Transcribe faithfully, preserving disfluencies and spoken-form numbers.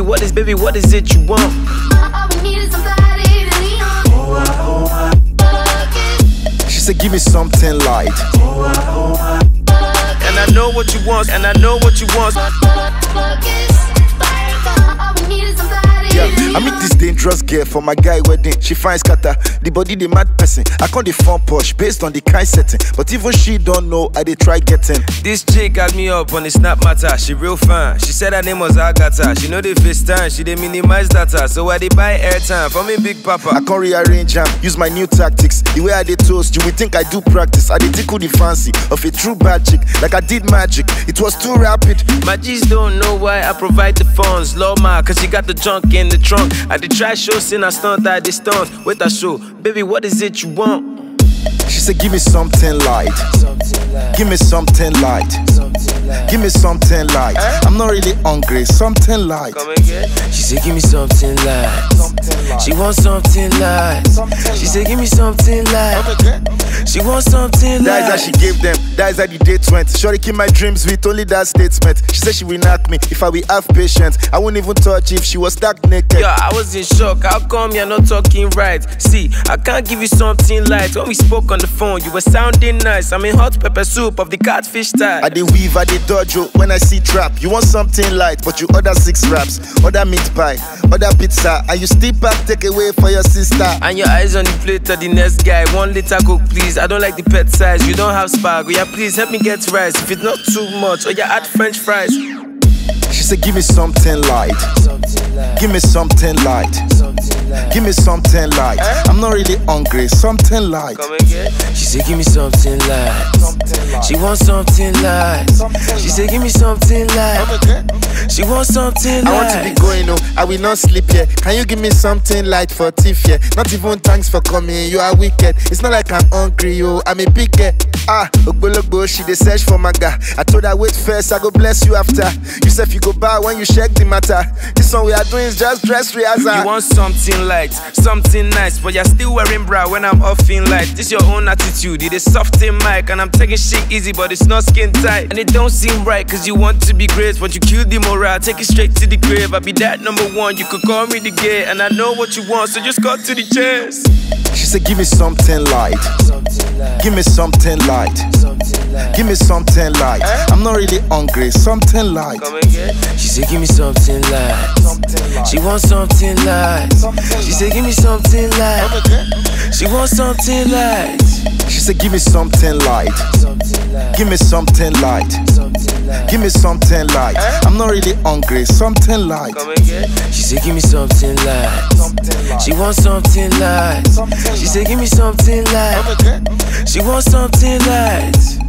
what is, baby, what is it you want? All we need is somebody to lean on. Oh, I, oh, I. She said, give me something light. Oh, I, oh, I. And I know what you want, and I know what you want. All we need is somebody Yeah, to lean I meet on. this dangerous girl for my guy wedding. She finds scatter, the body the mad person. I call the phone push based on the kind setting. But even she don't know, I they try getting. This chick got me up on the snap matter. She real fine. She said her name was Agatha. She know the FaceTime. She dey minimize data. So I dey buy airtime for me big papa. I can rearrange am, use my new tactics. The way I dey toast, you would think I do practice. I dey tickle the fancy of a true bad chick, like I did magic. It was too rapid. My G's don't know why I provide the funds. Love my, cause she got the junk in the trunk. I dey try show, sin I stunt, I dey stunt. Wait I show, baby, what is it you want? She said, give me something light. Give me something light. Give me something light. I'm not really hungry, something light. Come again? She said, give me something light. She wants something light. She said, give me something light. She wants something light. That is how she gave them, that is how the date went. Shorty keep my dreams with only that statement. She said she will knock me if I will have patience. I won't even touch if she was stuck naked. Yeah, I was in shock. How come you're not talking right? See, I can't give you something light. When we spoke on the phone, you were sounding nice. I'm in hot pepper soup of the catfish type. I dey weave, I dey dodge oh, when I see trap. You want something light, but you order six wraps, order meat pie, order pizza, and you still pack take away for your sister. And your eyes on the plate of the next guy. One liter coke, please. I don't like the pet size. You don't have spark. Yeah, please help me get rice. If it's not too much, or you add French fries. She said, give me something light. Give me something light. Give me something light. I'm not really hungry, something light. Come again? She said, give me something light. She wants something light. She said, give me something light. She wants something light. I want to be going, oh, I will not sleep here. Can you give me something light for thief here? Not even thanks for coming, you are wicked. It's not like I'm hungry, oh, I'm a big girl. Ah, Ogbologbo, she dey search for my guy. I told her wait first, I go bless you after. You said you go buy when you check the matter. This one we are doing is just dress rehearsal. You want something light, something nice, but you're still wearing bra when I'm off in light. This your own attitude, it is soft in mic, and I'm taking shit easy, but it's not skin tight. And it don't seem right, cause you want to be great, but you kill the morale, take it straight to the grave. I'll be that number one, you could call me the gay, and I know what you want, so just cut to the chase. She said, give me something light. Give me something light. Give me something light. I'm not really hungry, something light. Come again? She said, give me something light. She wants something light. She said, give me something light. She wants something light. She said, give me something light. Give me something light. Give me something light. I'm not really hungry, something light. Come again? She said, give me something light. She wants something light. She said, give me something light. She wants something light.